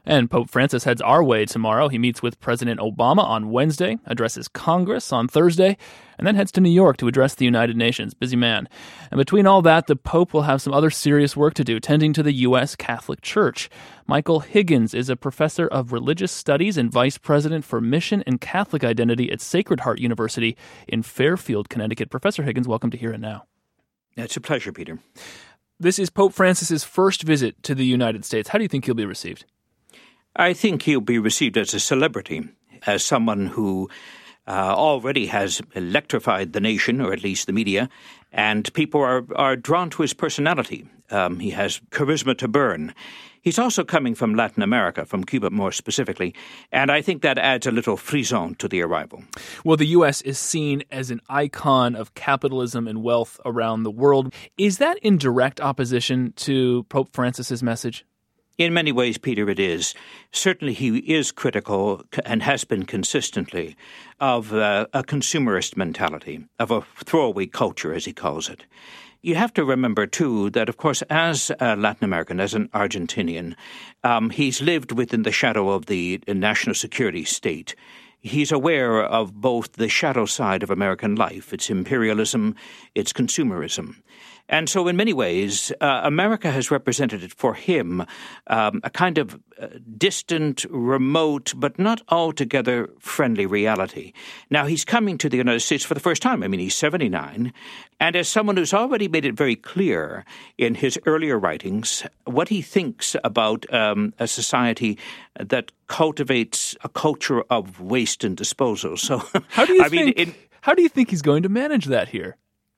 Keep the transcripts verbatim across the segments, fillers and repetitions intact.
And Pope Francis heads our way tomorrow. He meets with President Obama on Wednesday, addresses Congress on Thursday, and then heads to New York to address the United Nations. Busy man. And between all that, the Pope will have some other serious work to do, tending to the U S Catholic Church. Michael Higgins is a professor of religious studies and vice president for mission and Catholic identity at Sacred Heart University in Fairfield, Connecticut. Professor Higgins, welcome to Here and Now. It's a pleasure, Peter. This is Pope Francis's first visit to the United States. How do you think he'll be received? I think he'll be received as a celebrity, as someone who uh, already has electrified the nation, or at least the media, and people are, are drawn to his personality. Um, he has charisma to burn. He's also coming from Latin America, from Cuba more specifically, and I think that adds a little frisson to the arrival. Well, the U S is seen as an icon of capitalism and wealth around the world. Is that in direct opposition to Pope Francis's message? In many ways, Peter, it is. Certainly he is critical, and has been consistently, of uh, a consumerist mentality, of a throwaway culture, as he calls it. You have to remember, too, that, of course, as a Latin American, as an Argentinian, um, he's lived within the shadow of the national security state. He's aware of both the shadow side of American life, its imperialism, its consumerism. And so in many ways, uh, America has represented for him um, a kind of uh, distant, remote, but not altogether friendly reality. Now, he's coming to the United States for the first time. I mean, he's seventy-nine. And as someone who's already made it very clear in his earlier writings what he thinks about um, a society that cultivates a culture of waste and disposal. So, how do you I think? mean, in, how do you think he's going to manage that here?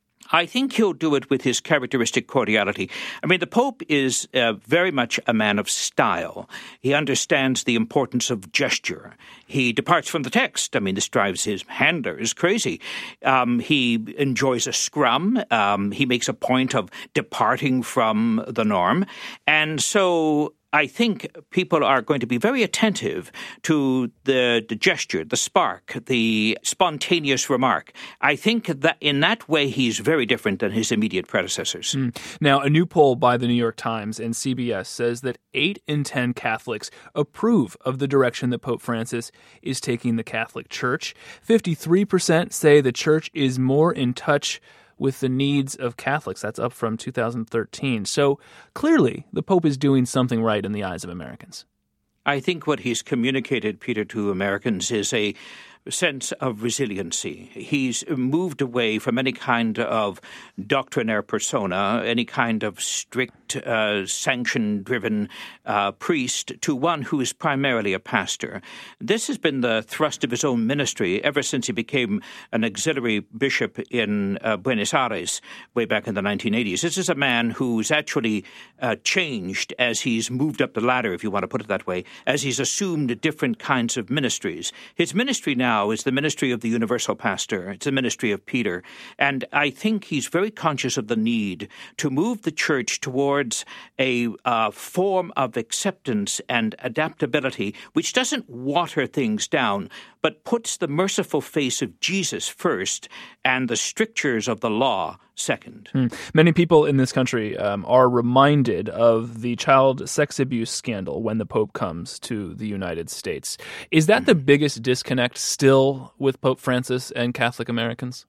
I think he'll do it with his characteristic cordiality. I mean, the Pope is uh, very much a man of style. He understands the importance of gesture. He departs from the text. I mean, this drives his handlers crazy. Um, he enjoys a scrum. Um, he makes a point of departing from the norm. And so I think people are going to be very attentive to the, the gesture, the spark, the spontaneous remark. I think that in that way, he's very different than his immediate predecessors. Mm. Now, a new poll by the New York Times and C B S says that eight in ten Catholics approve of the direction that Pope Francis is taking the Catholic Church. fifty-three percent say the Church is more in touch with the needs of Catholics. That's up from two thousand thirteen. So clearly, the Pope is doing something right in the eyes of Americans. I think what he's communicated, Peter, to Americans is a sense of resiliency. He's moved away from any kind of doctrinaire persona, any kind of strict, uh, sanction-driven uh, priest, to one who is primarily a pastor. This has been the thrust of his own ministry ever since he became an auxiliary bishop in uh, Buenos Aires way back in the nineteen eighties. This is a man who's actually uh, changed as he's moved up the ladder, if you want to put it that way, as he's assumed different kinds of ministries. His ministry now is the ministry of the universal pastor. It's the ministry of Peter. And I think he's very conscious of the need to move the church towards a uh, form of acceptance and adaptability, which doesn't water things down, but puts the merciful face of Jesus first and the strictures of the law second. Hmm. Many people in this country um, are reminded of the child sex abuse scandal when the Pope comes to the United States. Is that the biggest disconnect still with Pope Francis and Catholic Americans?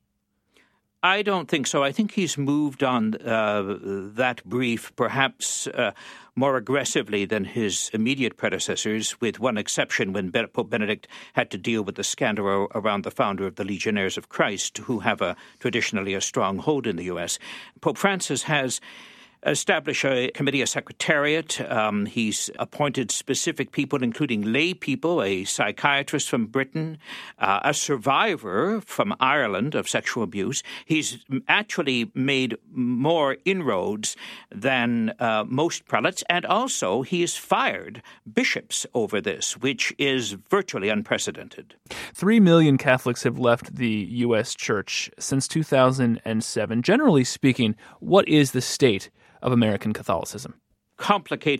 I don't think so. I think he's moved on uh, that brief perhaps uh, more aggressively than his immediate predecessors, with one exception when Pope Benedict had to deal with the scandal around the founder of the Legionnaires of Christ, who have a traditionally a strong hold in the U S. Pope Francis has establish a committee, a secretariat. Um, he's appointed specific people, including lay people, a psychiatrist from Britain, uh, a survivor from Ireland of sexual abuse. He's actually made more inroads than uh, most prelates, and also he has fired bishops over this, which is virtually unprecedented. Three million Catholics have left the U S Church since two thousand seven. Generally speaking, what is the state of American Catholicism? Complicated,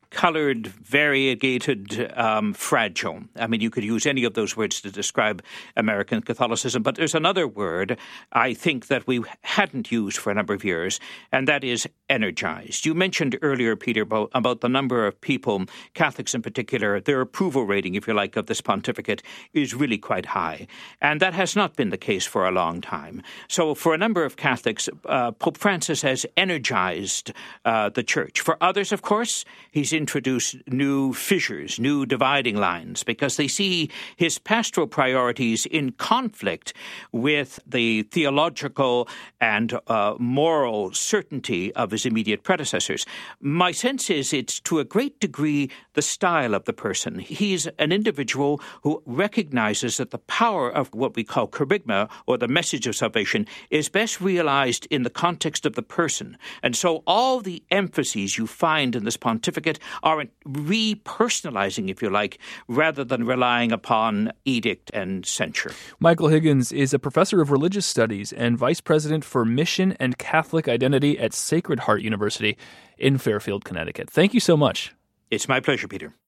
colored, variegated, um, fragile. I mean, you could use any of those words to describe American Catholicism, but there's another word I think that we hadn't used for a number of years, and that is energized. You mentioned earlier, Peter, about, about the number of people, Catholics in particular, their approval rating, if you like, of this pontificate is really quite high. And that has not been the case for a long time. So for a number of Catholics, uh, Pope Francis has energized uh, the church. For others, of course, he's introduced new fissures, new dividing lines, because they see his pastoral priorities in conflict with the theological and uh, moral certainty of his immediate predecessors. My sense is it's to a great degree the style of the person. He's an individual who recognizes that the power of what we call kerygma, or the message of salvation, is best realized in the context of the person. And so all the emphases you find in this pontificate are repersonalizing, if you like, rather than relying upon edict and censure. Michael Higgins is a professor of religious studies and vice president for mission and Catholic identity at Sacred Heart University in Fairfield, Connecticut. Thank you so much. It's my pleasure, Peter.